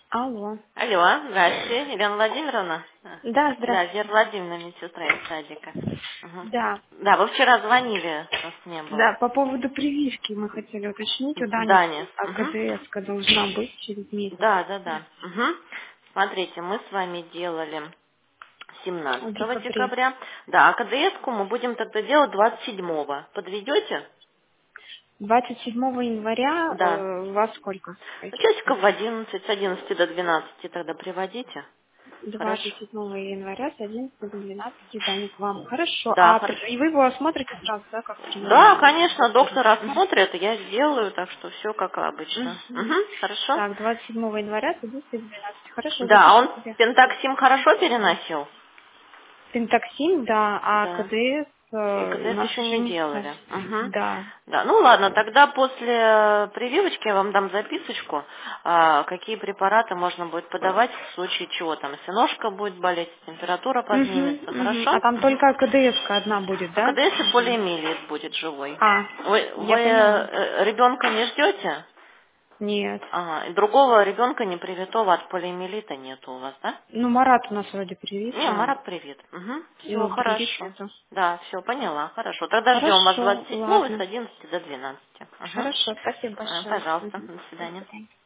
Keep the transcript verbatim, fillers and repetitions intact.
Алло. Алло, здравствуйте, Елена Владимировна. А, Да, Да, здравствуйте. Вера Владимировна, медсестра из садика. Мгм. Да. Да, вы вчера звонили, вас не было. Да, по поводу прививки мы хотели уточнить. У Дани Дани. Мгм. АКДС должна быть через месяц. Да, да, да. Мгм. Смотрите, мы с вами делали В семнадцатого декабре. декабря. Да, а КДС-ку мы будем тогда делать двадцать седьмого. Подведете? двадцать седьмого января Да. э, во сколько? Ну, Пойдет? часиков в одиннадцать, с одиннадцати до двенадцати тогда приводите. двадцать Хорошо. седьмого января с одиннадцати до двенадцати Дани к вам. Хорошо. Да, А при- хорошо. и вы его осмотрите сразу, да, как Да, прием конечно, доктора? доктор осмотрит, я сделаю, так что все как обычно. Мгм. Угу, хорошо. Так, двадцать седьмого января с одиннадцати до двенадцати. Хорошо, Да, а запишу он себе. пентаксим хорошо переносил? Пентаксин, да, а Да. КДС И э, у КДС нас еще еще не не делали. ставили. Угу. Да. Да, ну ладно, тогда после э, прививочки я вам дам записочку, а, какие препараты можно будет подавать в случае чего там, если ножка будет болеть, температура Мгм, поднимется, мгм. А хорошо? там Мгм. только КДС одна будет, А да? КДС и Мгм. полиэмилит будет живой. А, Вы, я вы поняла. ребенка не ждете? Нет. Ага, и другого ребенка непривитого от полиомиелита нету у вас, да? Ну, Марат у нас вроде привит, Не, а, Марат, привет. Угу. Все, ну, других хорошо. нету. Да, все, поняла, хорошо. Тогда ждем вас Хорошо, двадцать седьмого с ладно. одиннадцати до двенадцати. Угу. Хорошо, спасибо большое. Пожалуйста, Мгм. до До свидания. свидания.